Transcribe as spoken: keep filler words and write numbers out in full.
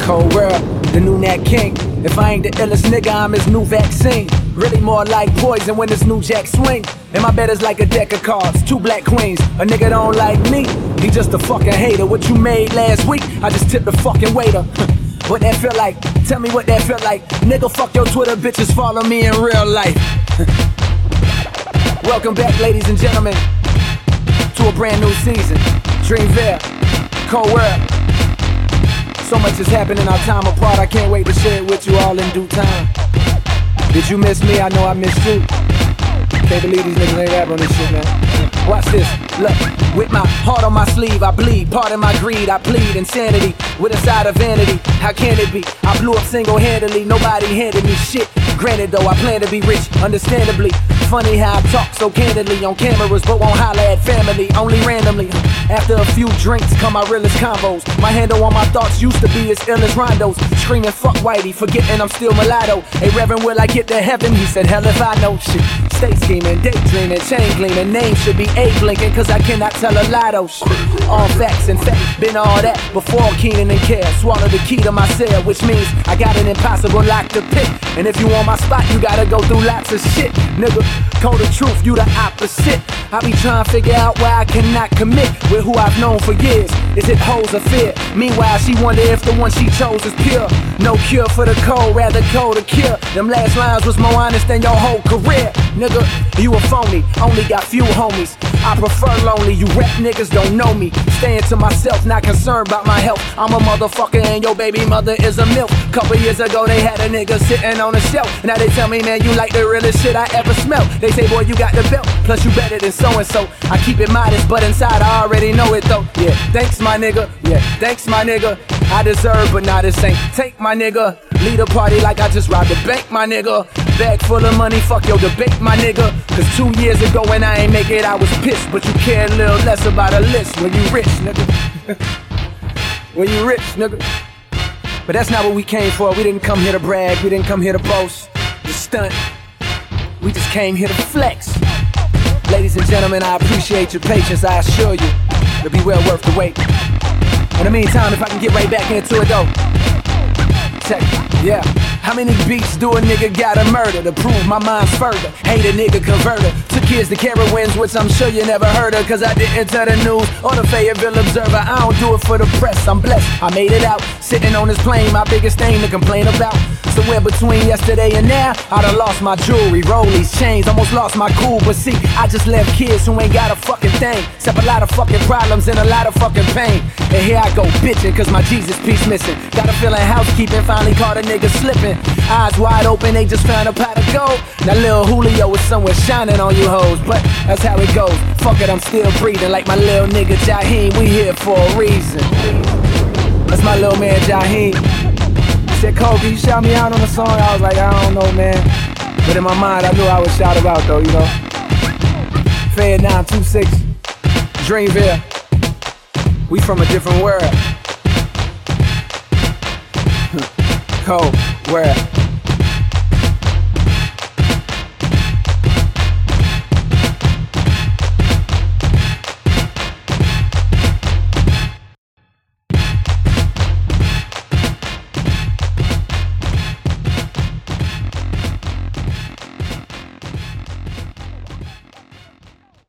Cold world, the new Nat King. If I ain't the illest nigga, I'm his new vaccine. Really more like poison when this new jack swing. And my bet is like a deck of cards, two black queens. A nigga don't like me, he just a fucking hater. What you made last week, I just tipped the fucking waiter. What that feel like? Tell me what that feel like. Nigga, fuck your Twitter, bitches follow me in real life. Welcome back, ladies and gentlemen, to a brand new season. Dreamville, Cold World. So much has happened in our time apart, I can't wait to share it with you all in due time. Did you miss me? I know I missed you. Can't believe these niggas ain't rap on this shit, man. Watch this, look. With my heart on my sleeve, I bleed. Pardon my greed, I plead insanity with a side of vanity. How can it be? I blew up single-handedly, nobody handed me shit. Granted though, I plan to be rich, understandably. Funny how I talk so candidly on cameras, but won't holler at family, only randomly. After a few drinks come my realest combos. My handle on my thoughts used to be as ill as rondos. Screaming fuck whitey, forgetting I'm still mulatto. Hey Reverend, will I get to heaven? He said hell if I know shit. Stay scheming, daydreaming, chain gleaming. Name should be A blinking, cause I cannot tell a lie though shit. All facts and fact, been all that before Keenan and Care. Swallow the key to my cell, which means I got an impossible lock to pick. And if you want my spot, you gotta go through lots of shit. Nigga, call the truth, you the opposite. I be trying to figure out why I cannot commit with who I've known for years. Is it hoes or fear? Meanwhile, she wonder if the one she chose is pure. No cure for the cold, rather cold to cure. Them last lines was more honest than your whole career. Nigga, you a phony, only got few homies. I prefer lonely, you rap niggas don't know me. Staying to myself, not concerned about my health. I'm a motherfucker and your baby mother is a milf. Couple years ago they had a nigga sitting on a shelf. Now they tell me, man, you like the realest shit I ever smelled. They say, boy, you got the belt, plus you better than so-and-so. I keep it modest, but inside I already know it though. Yeah, thanks my nigga, yeah, thanks my nigga. I deserve, but not this ain't take my nigga. Lead a party like I just robbed the bank, my nigga. Bag full of money, fuck your debate, my nigga. Cause two years ago when I ain't make it, I was pissed. But you care a little less about a list when you rich, nigga. When you rich, nigga. But that's not what we came for. We didn't come here to brag, we didn't come here to boast, to stunt. We just came here to flex. Ladies and gentlemen, I appreciate your patience, I assure you. It'll be well worth the wait. In the meantime, if I can get right back into it though. Check, yeah. How many beats do a nigga gotta murder to prove my mind's further? Hate a nigga converter. Took kids to Carowinds, which I'm sure you never heard of, cause I didn't tell the news or the Fayetteville Observer. I don't do it for the press, I'm blessed, I made it out. Sitting on this plane, my biggest thing to complain about. Somewhere between yesterday and now, I done lost my jewelry, rollies, chains, almost lost my cool. But see, I just left kids who ain't got a fucking thing, except a lot of fucking problems and a lot of fucking pain. And here I go bitching, cause my Jesus piece missing. Got a feeling housekeeping finally caught a nigga slipping. Eyes wide open, they just found a pot of gold. Now Lil Julio is somewhere shining on you hoes, but that's how it goes. Fuck it, I'm still breathing like my lil nigga Jaheim. We here for a reason. That's my little man Jaheim. He said, Cole, can you shout me out on the song? I was like, I don't know, man. But in my mind, I knew I would shout it out though, you know. Fed nine two six, Dreamville. We from a different world. Cold world.